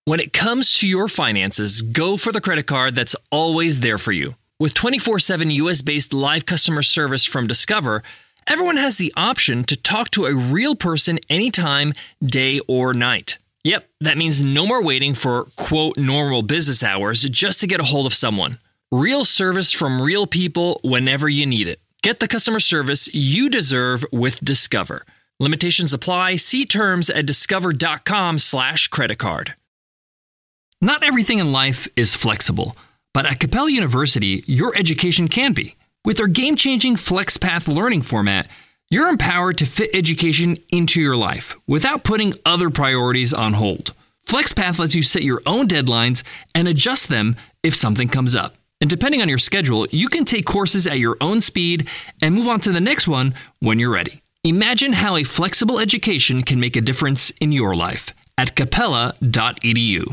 When it comes to your finances, go for the credit card that's always there for you. With 24/7 US-based live customer service from Discover, everyone has the option to talk to a real person anytime, day or night. Yep, that means no more waiting for, quote, normal business hours just to get a hold of someone. Real service from real people whenever you need it. Get the customer service you deserve with Discover. Limitations apply. See terms at discover.com/creditcard. Not everything in life is flexible, but at Capella University, your education can be. With our game-changing FlexPath learning format, you're empowered to fit education into your life without putting other priorities on hold. FlexPath lets you set your own deadlines and adjust them if something comes up. And depending on your schedule, you can take courses at your own speed and move on to the next one when you're ready. Imagine how a flexible education can make a difference in your life at capella.edu.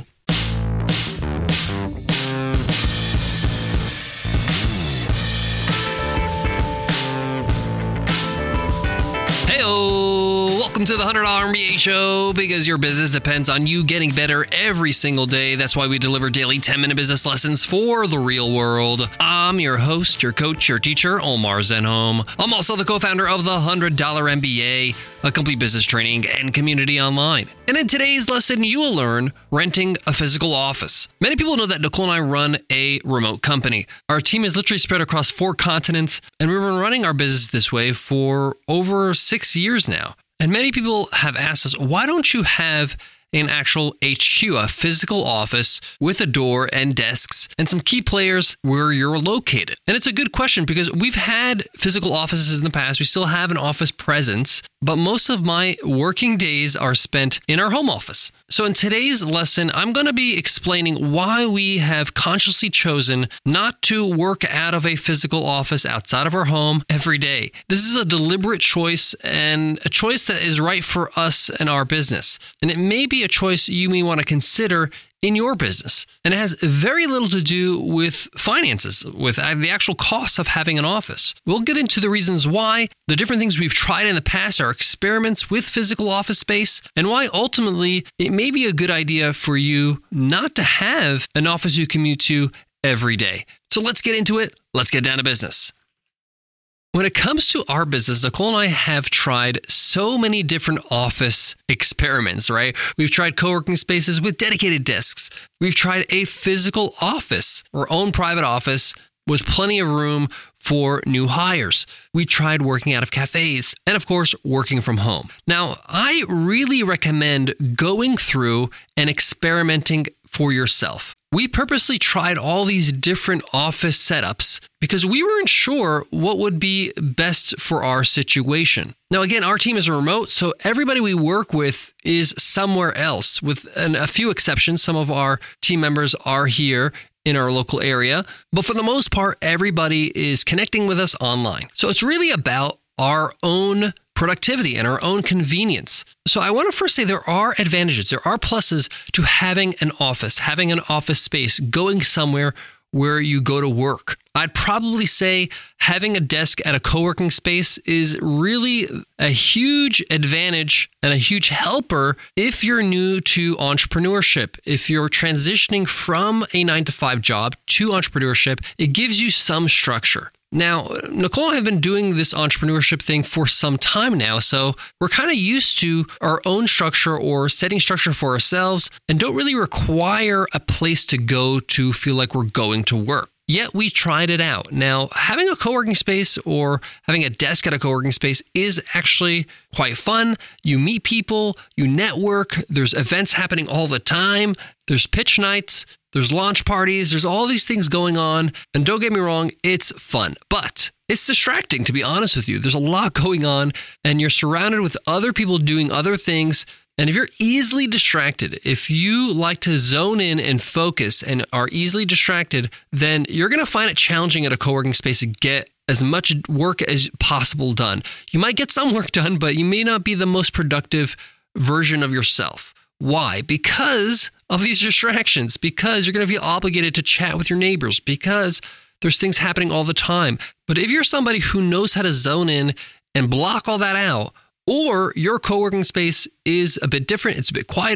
Welcome to the $100 MBA Show, because your business depends on you getting better every single day. That's why we deliver daily 10-minute business lessons for the real world. I'm your host, your coach, your teacher, Omar Zenhom. I'm also the co-founder of the $100 MBA, a complete business training and community online. And in today's lesson, you will learn renting a physical office. Many people know that Nicole and I run a remote company. Our team is literally spread across 4 continents, and we've been running our business this way for over 6 years now. And many people have asked us, why don't you have an actual HQ, a physical office with a door and desks and some key players where you're located? And it's a good question, because we've had physical offices in the past. We still have an office presence, but most of my working days are spent in our home office. So in today's lesson, I'm going to be explaining why we have consciously chosen not to work out of a physical office outside of our home every day. This is a deliberate choice, and a choice that is right for us and our business. And it may be a choice you may want to consider in your business. And it has very little to do with finances, with the actual cost of having an office. We'll get into the reasons why, the different things we've tried in the past, our experiments with physical office space, and why ultimately it may be a good idea for you not to have an office you commute to every day. So let's get into it. Let's get down to business. When it comes to our business, Nicole and I have tried so many different office experiments, right? We've tried co-working spaces with dedicated desks. We've tried a physical office, our own private office with plenty of room for new hires. We tried working out of cafes and, of course, working from home. Now, I really recommend going through and experimenting for yourself. We purposely tried all these different office setups because we weren't sure what would be best for our situation. Now, again, our team is remote, so everybody we work with is somewhere else. With a few exceptions, some of our team members are here in our local area, but for the most part, everybody is connecting with us online. So it's really about our own productivity and our own convenience. So I want to first say there are advantages, there are pluses to having an office space, going somewhere where you go to work. I'd probably say having a desk at a co-working space is really a huge advantage and a huge helper if you're new to entrepreneurship. If you're transitioning from a 9-to-5 job to entrepreneurship, it gives you some structure. Now, Nicole and I have been doing this entrepreneurship thing for some time now, so we're kind of used to our own structure or setting structure for ourselves and don't really require a place to go to feel like we're going to work. Yet we tried it out. Now, having a co-working space or having a desk at a co-working space is actually quite fun. You meet people, you network, there's events happening all the time, there's pitch nights, there's launch parties, there's all these things going on. And don't get me wrong, it's fun, but it's distracting, to be honest with you. There's a lot going on and you're surrounded with other people doing other things. And if you're easily distracted, if you like to zone in and focus and are easily distracted, then you're going to find it challenging at a co-working space to get as much work as possible done. You might get some work done, but you may not be the most productive version of yourself. Why? Because of these distractions, because you're going to be obligated to chat with your neighbors, because there's things happening all the time. But if you're somebody who knows how to zone in and block all that out, or your co-working space is a bit different, it's a bit quieter,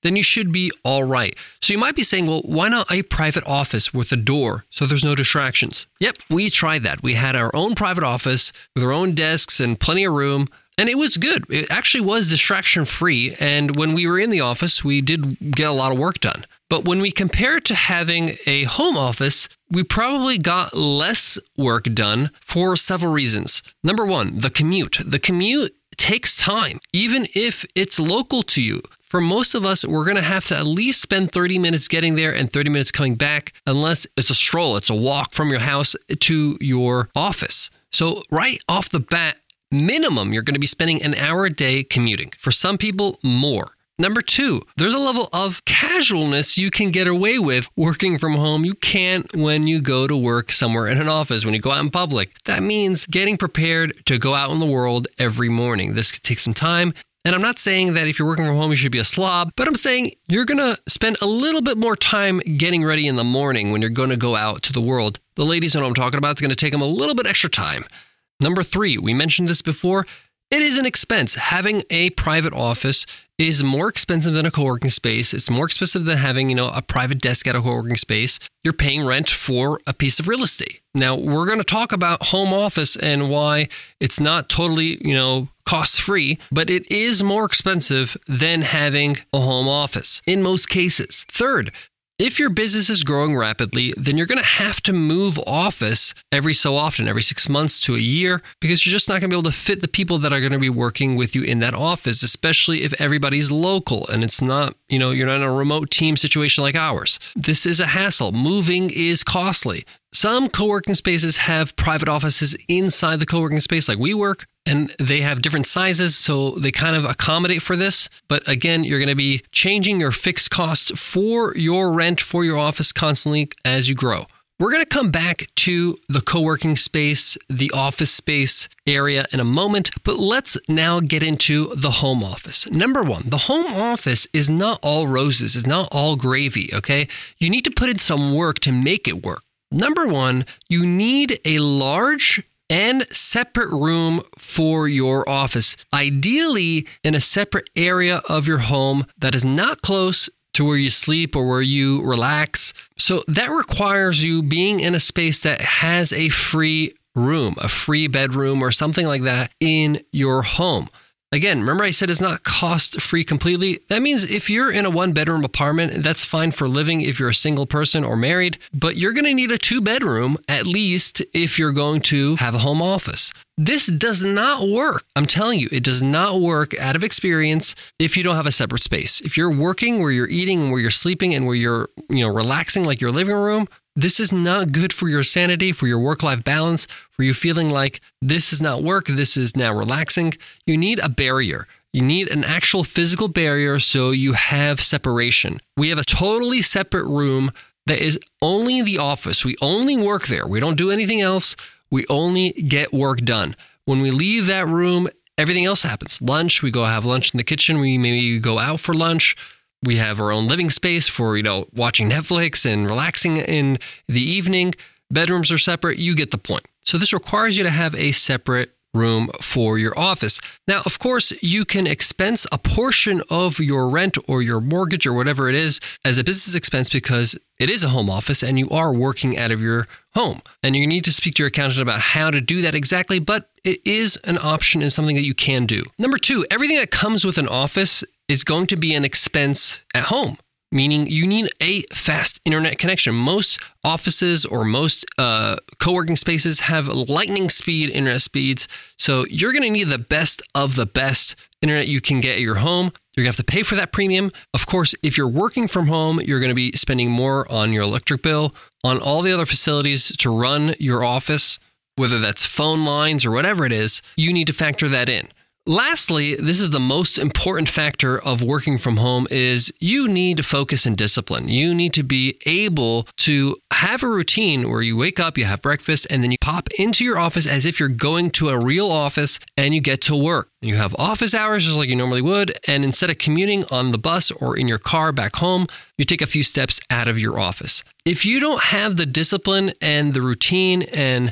then you should be all right. So you might be saying, well, why not a private office with a door so there's no distractions? Yep, we tried that. We had our own private office with our own desks and plenty of room. And it was good. It actually was distraction free. And when we were in the office, we did get a lot of work done. But when we compare it to having a home office, we probably got less work done for several reasons. Number one, the commute. The commute takes time, even if it's local to you. For most of us, we're going to have to at least spend 30 minutes getting there and 30 minutes coming back, unless it's a stroll, it's a walk from your house to your office. So right off the bat, minimum, you're going to be spending an hour a day commuting. For some people, more. Number two, there's a level of casualness you can get away with working from home. You can't when you go to work somewhere in an office, when you go out in public. That means getting prepared to go out in the world every morning. This could take some time. And I'm not saying that if you're working from home, you should be a slob, but I'm saying you're going to spend a little bit more time getting ready in the morning when you're going to go out to the world. The ladies know what I'm talking about. It's going to take them a little bit extra time. Number three, we mentioned this before. It is an expense. Having a private office is more expensive than a co-working space. It's more expensive than having, a private desk at a co-working space. You're paying rent for a piece of real estate. Now, we're going to talk about home office and why it's not totally, cost-free, but it is more expensive than having a home office in most cases. Third, if your business is growing rapidly, then you're going to have to move office every so often, every 6 months to a year, because you're just not going to be able to fit the people that are going to be working with you in that office, especially if everybody's local and it's not, you're not in a remote team situation like ours. This is a hassle. Moving is costly. Some co-working spaces have private offices inside the co-working space like WeWork, and they have different sizes, so they kind of accommodate for this. But again, you're going to be changing your fixed cost for your rent for your office constantly as you grow. We're going to come back to the co-working space, the office space area in a moment, but let's now get into the home office. Number one, the home office is not all roses, it's not all gravy, okay? You need to put in some work to make it work. Number one, you need a large and separate room for your office, ideally in a separate area of your home that is not close to where you sleep or where you relax. So that requires you being in a space that has a free room, a free bedroom or something like that in your home. Again, remember I said it's not cost-free completely. That means if you're in a one-bedroom apartment, that's fine for living if you're a single person or married, but you're going to need a two-bedroom at least if you're going to have a home office. This does not work. I'm telling you, it does not work out of experience if you don't have a separate space. If you're working where you're eating and where you're sleeping and where you're, relaxing like your living room, this is not good for your sanity, for your work-life balance, for you feeling like this is not work, this is now relaxing. You need a barrier. You need an actual physical barrier so you have separation. We have a totally separate room that is only the office. We only work there. We don't do anything else. We only get work done. When we leave that room, everything else happens. Lunch, we go have lunch in the kitchen. We maybe go out for lunch. We have our own living space for, watching Netflix and relaxing in the evening. Bedrooms are separate. You get the point. So this requires you to have a separate room for your office. Now, of course, you can expense a portion of your rent or your mortgage or whatever it is as a business expense because it is a home office and you are working out of your home. And you need to speak to your accountant about how to do that exactly, but it is an option and something that you can do. Number two, everything that comes with an office is going to be an expense at home, meaning you need a fast internet connection. Most offices or most co-working spaces have lightning speed internet speeds. So you're going to need the best of the best internet you can get at your home. You're going to have to pay for that premium. Of course, if you're working from home, you're going to be spending more on your electric bill, on all the other facilities to run your office, whether that's phone lines or whatever it is. You need to factor that in. Lastly, this is the most important factor of working from home is you need to focus and discipline. You need to be able to have a routine where you wake up, you have breakfast, and then you pop into your office as if you're going to a real office and you get to work. You have office hours just like you normally would, and instead of commuting on the bus or in your car back home, you take a few steps out of your office. If you don't have the discipline and the routine and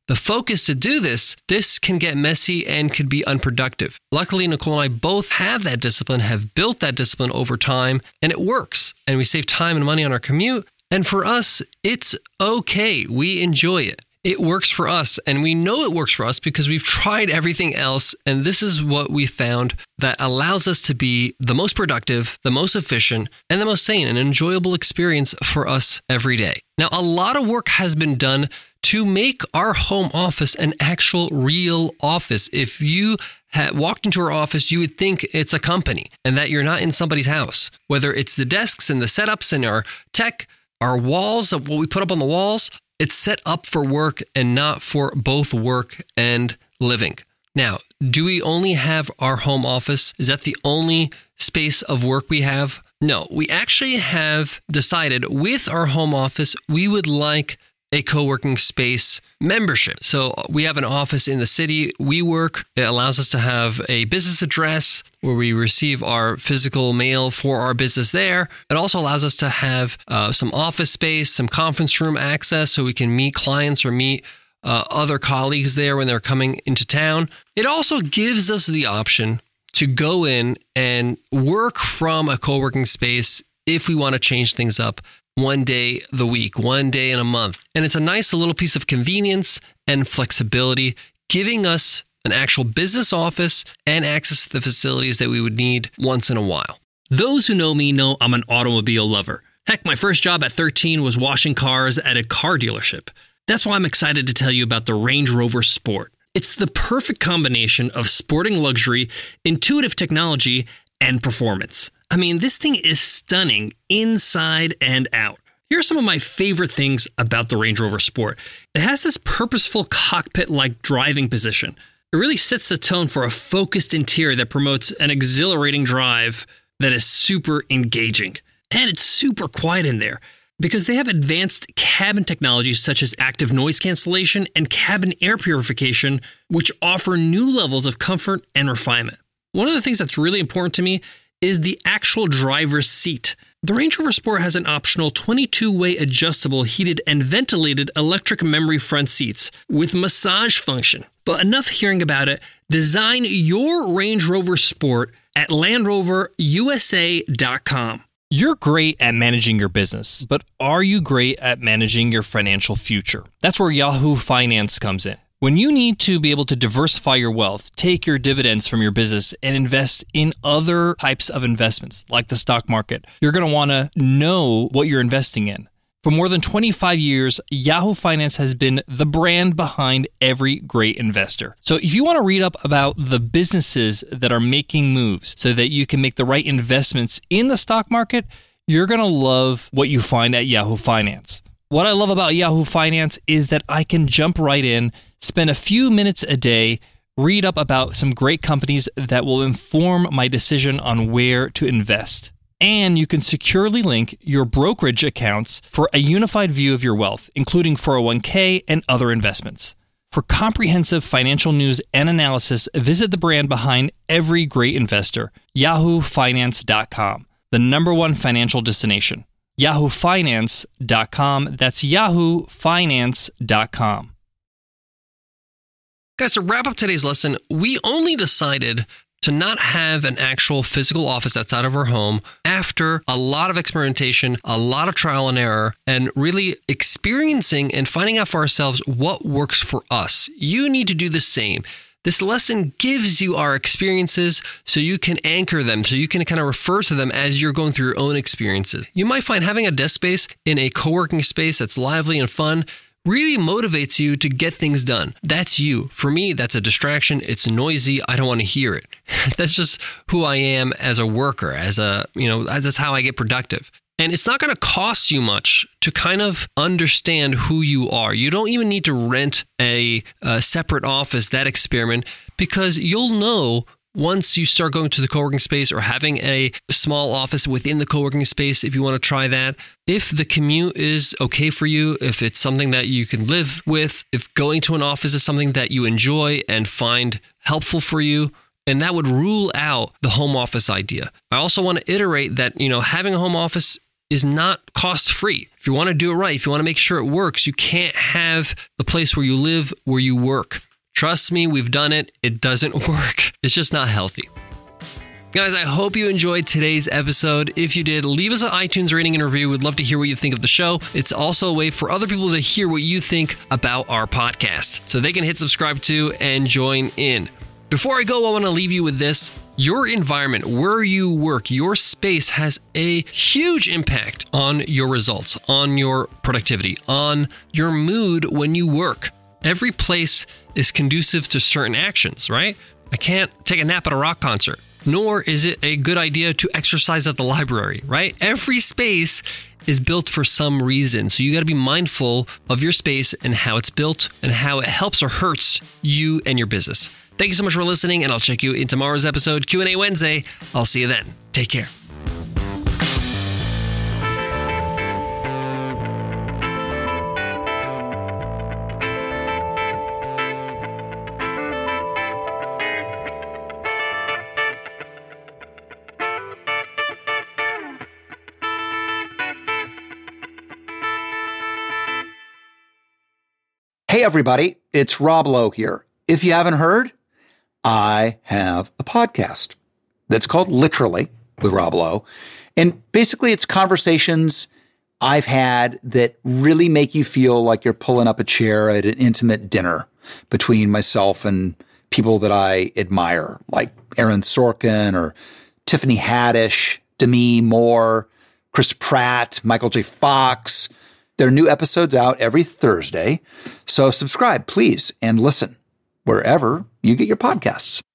the focus to do this can get messy and could be unproductive. Luckily, Nicole and I both have that discipline, have built that discipline over time, and it works. And we save time and money on our commute. And for us, it's okay. We enjoy it. It works for us, and we know it works for us because we've tried everything else, and this is what we found that allows us to be the most productive, the most efficient, and the most sane, an enjoyable experience for us every day. Now, a lot of work has been done to make our home office an actual real office. If you had walked into our office, you would think it's a company and that you're not in somebody's house. Whether it's the desks and the setups and our tech, our walls, what we put up on the walls, it's set up for work and not for both work and living. Now, do we only have our home office? Is that the only space of work we have? No, we actually have decided with our home office, we would like a co-working space membership. So we have an office in the city. WeWork, it allows us to have a business address where we receive our physical mail for our business there. It also allows us to have some office space, some conference room access so we can meet clients or meet other colleagues there when they're coming into town. It also gives us the option to go in and work from a co-working space if we want to change things up one day the week, one day in a month. And it's a nice little piece of convenience and flexibility, giving us an actual business office and access to the facilities that we would need once in a while. Those who know me know I'm an automobile lover. Heck, my first job at 13 was washing cars at a car dealership. That's why I'm excited to tell you about the Range Rover Sport. It's the perfect combination of sporting luxury, intuitive technology, and performance. I mean, this thing is stunning inside and out. Here are some of my favorite things about the Range Rover Sport. It has this purposeful cockpit-like driving position. It really sets the tone for a focused interior that promotes an exhilarating drive that is super engaging. And it's super quiet in there because they have advanced cabin technologies such as active noise cancellation and cabin air purification, which offer new levels of comfort and refinement. One of the things that's really important to me is the actual driver's seat. The Range Rover Sport has an optional 22-way adjustable heated and ventilated electric memory front seats with massage function. But enough hearing about it. Design your Range Rover Sport at LandRoverUSA.com. You're great at managing your business, but are you great at managing your financial future? That's where Yahoo Finance comes in. When you need to be able to diversify your wealth, take your dividends from your business and invest in other types of investments like the stock market, you're going to want to know what you're investing in. For more than 25 years, Yahoo Finance has been the brand behind every great investor. So if you want to read up about the businesses that are making moves so that you can make the right investments in the stock market, you're going to love what you find at Yahoo Finance. What I love about Yahoo Finance is that I can jump right in, spend a few minutes a day, read up about some great companies that will inform my decision on where to invest. And you can securely link your brokerage accounts for a unified view of your wealth, including 401k and other investments. For comprehensive financial news and analysis, visit the brand behind every great investor, yahoofinance.com, the #1 financial destination. yahoofinance.com. That's yahoofinance.com. Guys, to wrap up today's lesson, we only decided to not have an actual physical office outside of our home after a lot of experimentation, a lot of trial and error, and really experiencing and finding out for ourselves what works for us. You need to do the same. This lesson gives you our experiences so you can anchor them, so you can kind of refer to them as you're going through your own experiences. You might find having a desk space in a co-working space that's lively and fun really motivates you to get things done. That's you. For me, that's a distraction. It's noisy. I don't want to hear it. That's just who I am as a worker, that's how I get productive. And it's not going to cost you much to kind of understand who you are. You don't even need to rent a separate office, that experiment, because you'll know once you start going to the co-working space or having a small office within the co-working space, if you want to try that, if the commute is okay for you, if it's something that you can live with, if going to an office is something that you enjoy and find helpful for you, and that would rule out the home office idea. I also want to iterate that, having a home office is not cost-free. If you want to do it right, if you want to make sure it works, you can't have the place where you live where you work. Trust me, we've done it. It doesn't work. It's just not healthy. Guys, I hope you enjoyed today's episode. If you did, leave us an iTunes rating and review. We'd love to hear what you think of the show. It's also a way for other people to hear what you think about our podcast, so they can hit subscribe to and join in. Before I go, I want to leave you with this. Your environment, where you work, your space has a huge impact on your results, on your productivity, on your mood when you work. Every place is conducive to certain actions, right? I can't take a nap at a rock concert, nor is it a good idea to exercise at the library, right? Every space is built for some reason. So you got to be mindful of your space and how it's built and how it helps or hurts you and your business. Thank you so much for listening, and I'll check you in tomorrow's episode, Q&A Wednesday. I'll see you then. Take care. Hey, everybody, it's Rob Lowe here. If you haven't heard, I have a podcast that's called Literally with Rob Lowe. And basically, it's conversations I've had that really make you feel like you're pulling up a chair at an intimate dinner between myself and people that I admire, like Aaron Sorkin or Tiffany Haddish, Demi Moore, Chris Pratt, Michael J. Fox. There are new episodes out every Thursday. So subscribe, please, and listen wherever you get your podcasts.